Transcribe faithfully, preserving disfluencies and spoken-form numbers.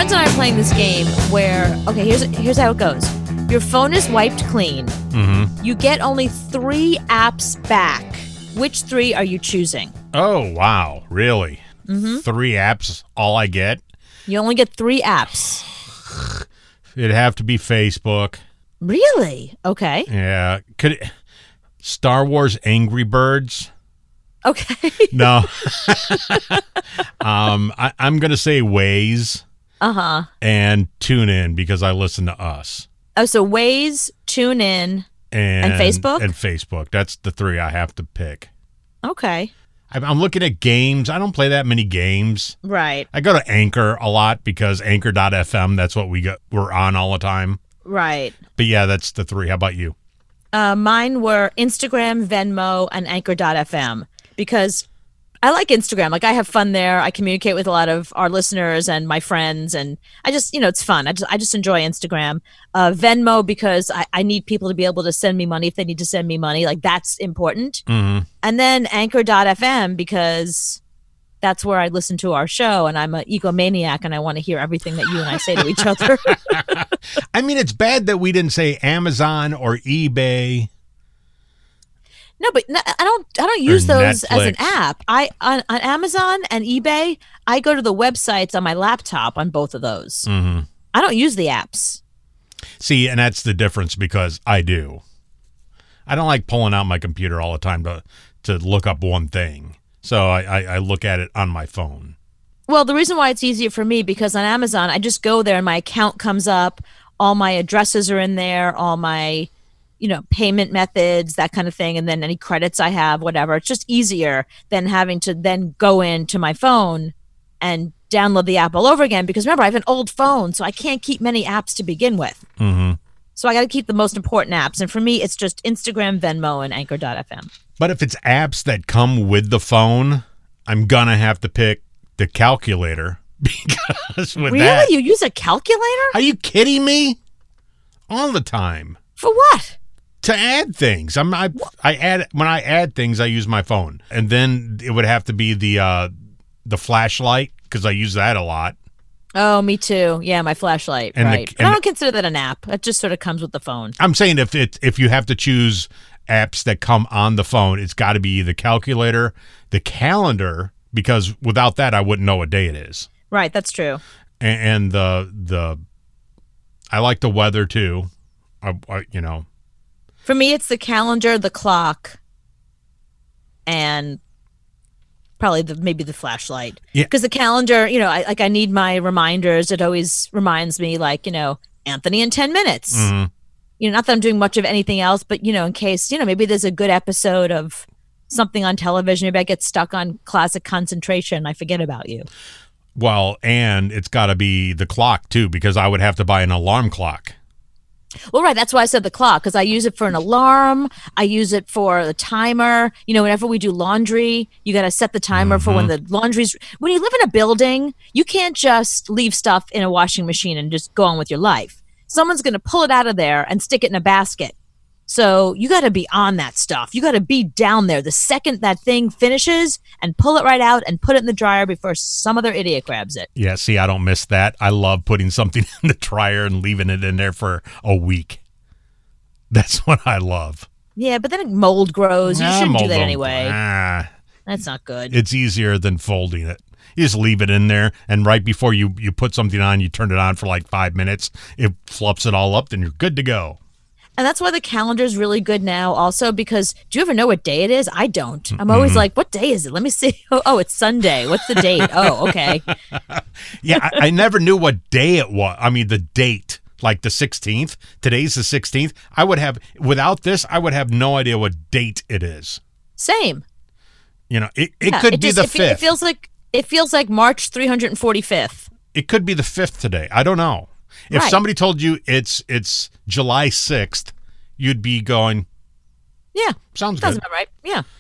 friends and I are playing this game where, okay, here's here's how it goes. Your phone is wiped clean. Mm-hmm. You get only three apps back. Which three are you choosing? Oh, wow. Really? Mm-hmm. Three apps, all I get? You only get three apps. It'd have to be Facebook. Really? Okay. Yeah. Could it, Star Wars Angry Birds? Okay. No. um, I, I'm going to say Waze. Uh-huh. And Tune In because I listen to us. Oh, so Waze, Tune In, and, and Facebook? And Facebook. That's the three I have to pick. Okay. I'm, I'm looking at games. I don't play that many games. Right. I go to Anchor a lot because Anchor dot f m, that's what we got, we're on all the time. Right. But yeah, that's the three. How about you? Uh, mine were Instagram, Venmo, and Anchor dot f m because I like Instagram. Like, I have fun there. I communicate with a lot of our listeners and my friends, and I just, you know, it's fun. I just, I just enjoy Instagram. Uh, Venmo because I, I need people to be able to send me money if they need to send me money. Like, that's important. Mm-hmm. And then Anchor dot f m because that's where I listen to our show, and I'm an egomaniac, and I want to hear everything that you and I say to each other. I mean, it's bad that we didn't say Amazon or eBay. No, but no, I don't. I don't use those Netflix. as an app. I on, on Amazon and eBay, I go to the websites on my laptop on both of those. Mm-hmm. I don't use the apps. See, and that's the difference because I do. I don't like pulling out my computer all the time to to look up one thing. So I, I, I look at it on my phone. Well, the reason why it's easier for me because on Amazon, I just go there and my account comes up. All my addresses are in there. All my, you know, payment methods, that kind of thing. And then any credits I have, whatever. It's just easier than having to then go into my phone and download the app all over again. Because remember, I have an old phone, so I can't keep many apps to begin with. Mm-hmm. So I got to keep the most important apps. And for me, it's just Instagram, Venmo, and Anchor dot f m. But if it's apps that come with the phone, I'm going to have to pick the calculator because with Really? that. You use a calculator? Are you kidding me? All the time. For what? To add things. I'm I, I add when I add things I use my phone. And then it would have to be the uh, the flashlight because I use that a lot. Oh, me too. Yeah, my flashlight. And the- right. But and I the- don't consider that an app. It just sort of comes with the phone. I'm saying if it if you have to choose apps that come on the phone, it's got to be the calculator, the calendar, because without that I wouldn't know what day it is. Right, that's true. And, and the the I like the weather too. I, I, you know. For me, it's the calendar, the clock, and probably the maybe the flashlight. Yeah. Because the calendar, you know, I, like I need my reminders. It always reminds me, like, you know, Anthony in ten minutes. Mm-hmm. You know, not that I'm doing much of anything else, but, you know, in case, you know, maybe there's a good episode of something on television. Maybe I get stuck on classic concentration. I forget about you. Well, and it's got to be the clock too, because I would have to buy an alarm clock. Well, right. That's why I said the clock, because I use it for an alarm. I use it for the timer. You know, whenever we do laundry, you got to set the timer Mm-hmm. for when the laundry's. When you live in a building, you can't just leave stuff in a washing machine and just go on with your life. Someone's going to pull it out of there and stick it in a basket. So you got to be on that stuff. You got to be down there the second that thing finishes and pull it right out and put it in the dryer before some other idiot grabs it. Yeah, see, I don't miss that. I love putting something in the dryer and leaving it in there for a week. That's what I love. Yeah, but then mold grows. You Ah, shouldn't do mold that don't- anyway. ah, That's not good. it's easier than folding it. You just leave it in there, and right before you, you put something on, you turn it on for like five minutes. It fluffs it all up, then you're good to go. And that's why the calendar is really good now also, because do you ever know what day it is? I don't. I'm always like, what day is it? Let me see. Oh, oh, it's Sunday. What's the date? Oh, okay. Yeah, I, I never knew what day it was. I mean, the date, like the sixteenth. Today's the sixteenth. I would have, without this, I would have no idea what date it is. Same. You know, it, it Yeah, could it be just- the it, fe- fifth. It feels like it feels like March three hundred forty-fifth. It could be the fifth today. I don't know. If Right. somebody told you it's it's July sixth, you'd be going, Yeah. sounds Sounds good. about right. Yeah.